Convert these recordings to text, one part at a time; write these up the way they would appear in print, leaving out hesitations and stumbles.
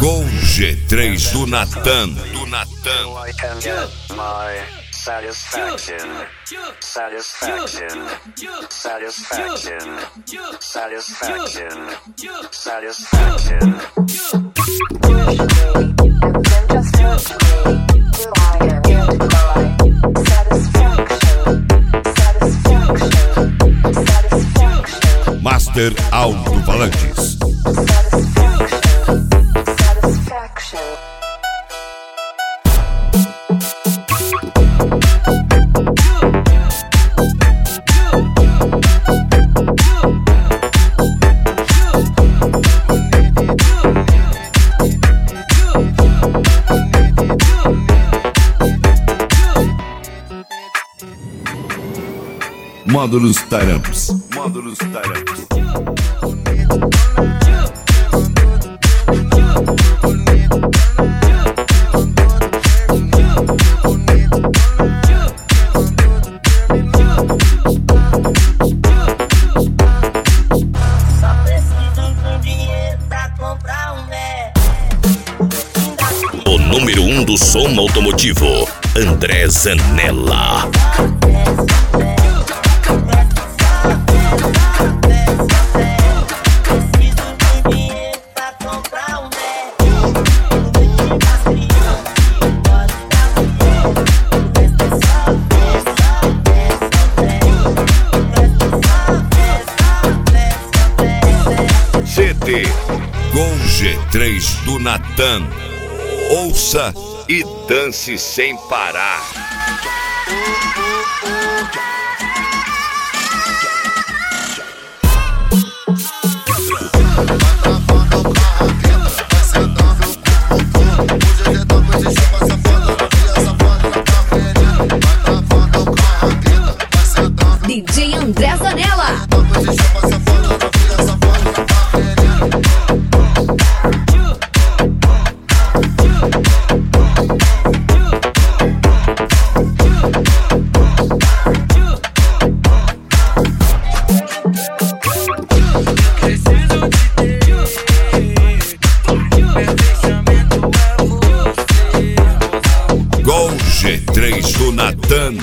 Gol G3 do Natan. I can get my satisfaction. Master Alto-Falantes. Módulos Taramps. Só preciso de um dinheiro pra comprar um Mac. O número 1 do som automotivo, André Zanella. CD Gol G3 do Natan. Ouça e dance sem parar. DJ André Zanella. Gol G3 do Natan.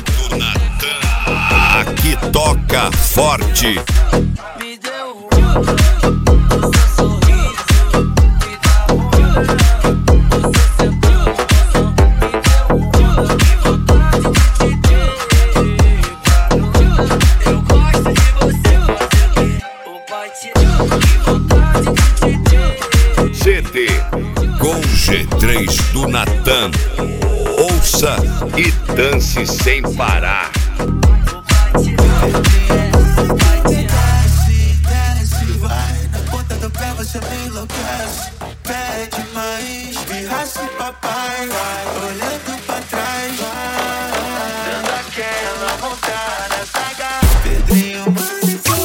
Aqui toca forte. Me deu o seu sorriso, me dá você sentou no coração, me deu que vontade de te ter. Eu gosto de você fazer o bate, que vontade de te ter. CD Gol G3 do Natan. Ouça e dance sem parar. Desce, vai na ponta do pé, você me enlouquece. Pede mais, me raspa, papai, vai olhando.